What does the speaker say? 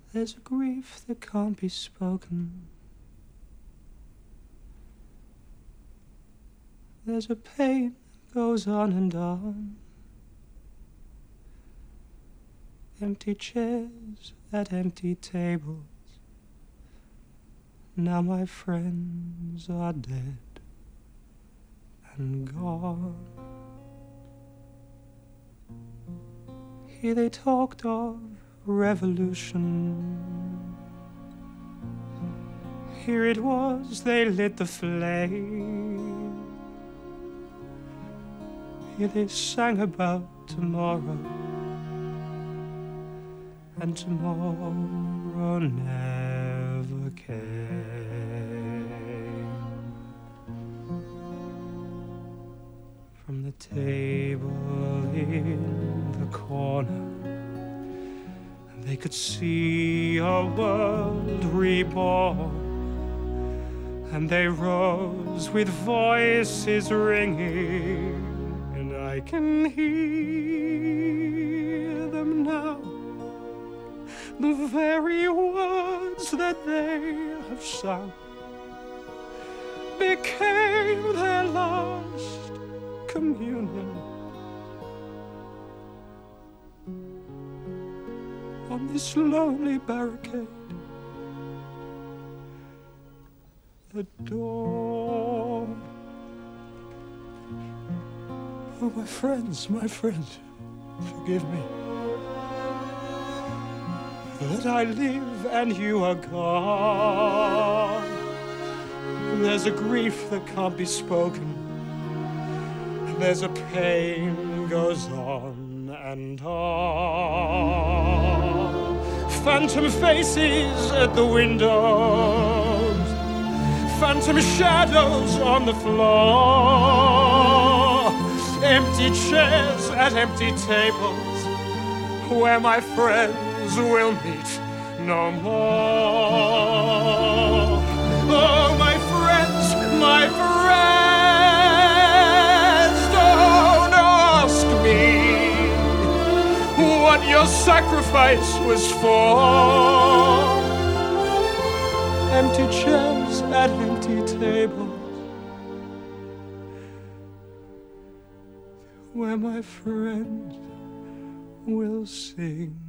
There's a grief that can't be spoken. There's a pain that goes on and on. Empty chairs at empty tables. Now my friends are dead and gone. Here they talked of revolution. Here it was they lit the flame. Here they sang about tomorrow, and tomorrow never came. From the table in the corner, they could see a world reborn, and they rose with voices ringing, and I can hear them now, the very words that they have sung became their last communion. On this lonely barricade, the door. Oh, my friends, forgive me that I live and you are gone. There's a grief that can't be spoken. There's a pain goes on and on. Phantom faces at the windows, phantom shadows on the floor, empty chairs at empty tables where my friends will meet no more. Oh, my friends, don't ask me what your sacrifice was for. Empty chairs at empty tables where my friends will sing